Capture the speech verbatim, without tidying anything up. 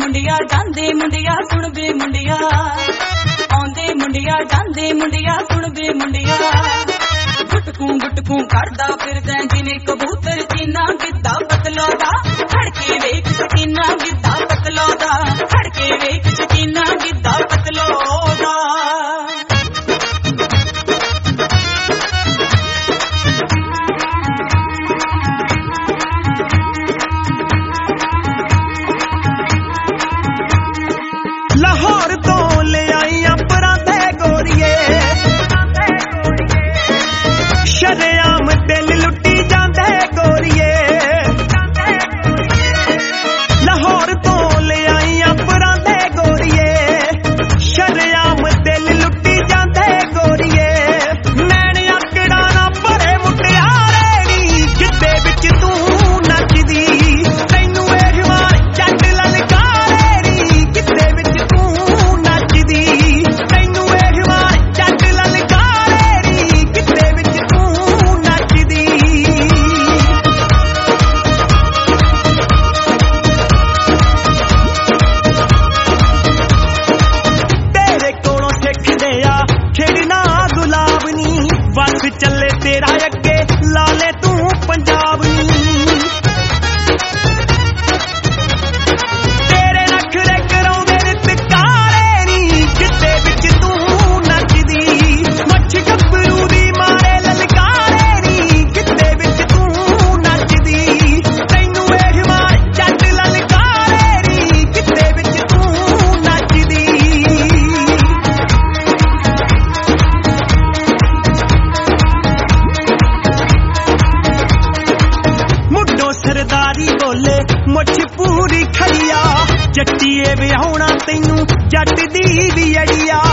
ਮੁੰਡਿਆ ਜਾਂਦੇ ਮੁੰਡਿਆ ਸੁਣ ਵੇ ਮੁੰਡਿਆ ਆਉਂਦੇ ਮੁੰਡਿਆ ਜਾਂਦੇ ਮੁੰਡਿਆ ਸੁਣ ਵੇ ਮੁੰਡਿਆ ਗੁਟਕੂ ਗੁਟਕੂ ਕਰਦਾ ਫਿਰਦਾ ਜਿਵੇਂ ਕਬੂਤਰ ਚੀਨਾ ਗਿੱਧਾ ਪਤਲੋ ਦਾ ਖੜਕੇ ਵੇਖ ਸਕੀਨਾ ਗਿੱਧਾ ਪਤਲੋ ਦਾ ਖੜਕੇ ਵੇਖ ਸਕੀਨਾ ਗਿੱਧਾ ਪਤਲੋ ਦਾ ਲਾਹੌਰ ਤੋਂ ਲਿਆਈਆਂ ਪਰਾਂਦੇ ਗੋਰੀਏ ਸ਼ਰੇਆਮ ਦਿਲ ਲੁੱਟੀ ਜਾਂਦੇ ਗੋਰੀਏ ਲਾਹੌਰ ਤੋਂ ਲਿਆਈਆਂ ਪਰਾਂਦੇ ਗੋਰੀਏ ਸ਼ਰੇਆਮ ਦਿਲ ਲੁੱਟੀ ਜਾਂਦੇ ਗੋਰੀਏ ਨੈਣ ਆਕੜਾ ਨਾ ਭਰੇ ਮੁਟਿਆਰੇ ਨੀ ਗਿੱਧੇ ਵਿੱਚ ਤੂੰ ਨੱਚਦੀ ਤੈਨੂੰ ਇਹ ਜਵਾਨ ਜੱਟ ਲਲਕਾਰੇ ਨੀ ਗਿੱਧੇ ਵਿੱਚ ਚੱਲੇ ਤੇਰਾ ਅੱਗੇ ਲਾ ਲੈ ਤੂੰ ਪੰਜਾਬ ਨੀ ਤੇਰੇ ਨਖਰੇ ਕਰਾਉਂਦੇ ਰਿਤਕਾਰੇ ਨੀ ਗਿੱਧੇ ਵਿੱਚ ਤੂੰ ਨੱਚਦੀ ਮੱਛ ਗੱਭਰੂ ਦੀ ਮਾਰੇ ਲਲਕਾਰੇ ਨੀ ਗਿੱਧੇ ਵਿੱਚ ਤੂੰ ਨੱਚਦੀ ਤੈਨੂੰ ਇਹ ਜਵਾਨ ਜੱਟ ਲਲਕਾਰੇ ਨੀ ਗਿੱਧੇ ਵਿੱਚ ਤੂੰ ਨੱਚਦੀ ਸਰਦਾਰੀ ਬੋਲੇ ਮੁੱਛ ਪੂਰੀ ਖੜੀਆ ਜੱਟੀਏ ਵਿਆਹੁਣਾ ਤੈਨੂੰ ਜੱਟ ਦੀ ਵੀ ਅੜੀਆ